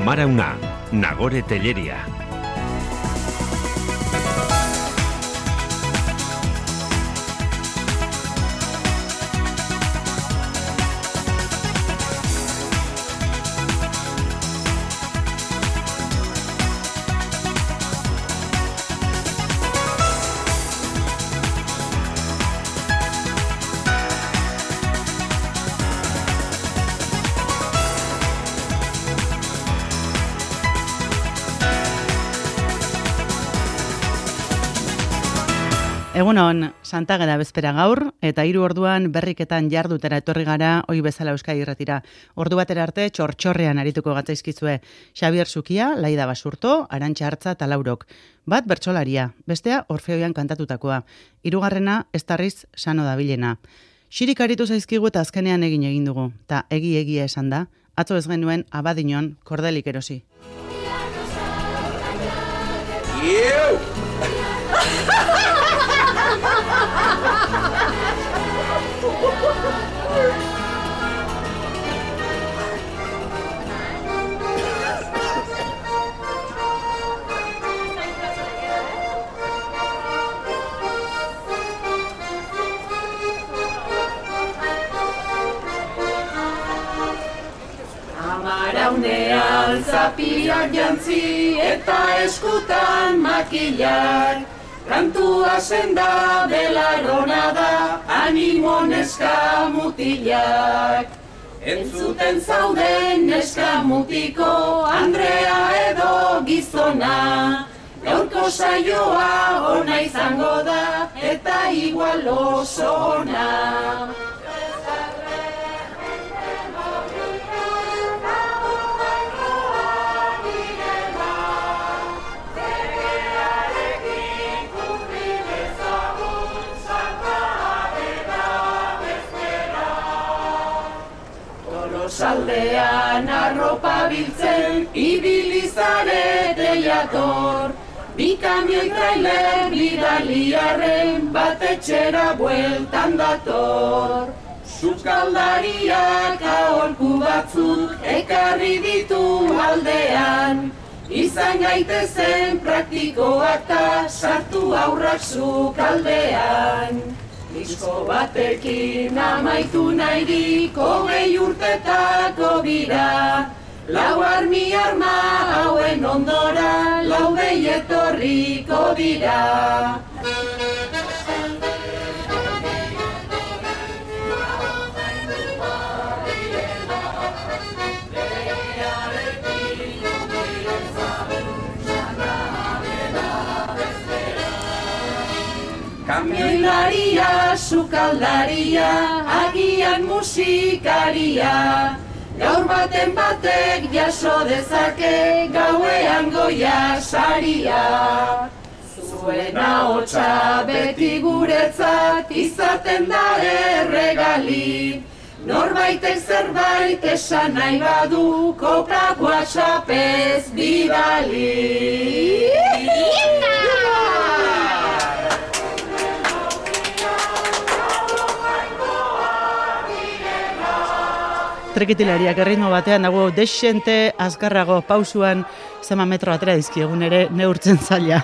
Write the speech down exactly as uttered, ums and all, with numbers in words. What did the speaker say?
Amarauna, Nagore Telleria. Egunon, Santageda bezpera gaur, eta hiru orduan berriketan jardutera etorri gara, oi bezala Euskadi Irratira. Ordu batera arte txortxorrean arituko gatzaizkizue Xabier Sukia, Laida Basurto, Arantxa Hartza eta Laurok. Bat bertsolaria, bestea Orfeoian kantatutakoa. Hirugarrena Estarriz Sano dabilena. Xirik aritu zaizkigu eta azkenean egin egin dugu, eta egi egia esan da, atzo ez genuen Abadiñon kordelik erosi. Iu! Amaraunean zapiak jantzi eta eskutan makilak, kantua senda belarrona da, animo neska mutilak. Entzuten zauden neska mutiko, Andrea edo gizona, gaurko saioa ona izango da, eta igual oso ona. Saldean arropa biltzen, ibilizarete jator, bi kamioi trailer bidaliarren bat etxera bueltan dator. Sukaldariak aholku batzuk ekarri ditu aldean, izan gaitezen praktikoak ta sartu aurrak sukaldean. Disko batekin amaitu nahirik hogei urtetako bira, lau armi arma hauen ondora, lau behi etorriko dira. Kamioilaria, sukaldaria, agian musikaria, gaur baten batek jaso dezake gauean goia saria. Zuen ahotsa beti guretzat izaten da erregali, norbaitek zerbait esan nahi badu koprak WhatsAppez bidali. Trekitilariak erritmo batean dago desente azkarrago pausuan zema metro atera dizkiegun ere neurtzen zaila.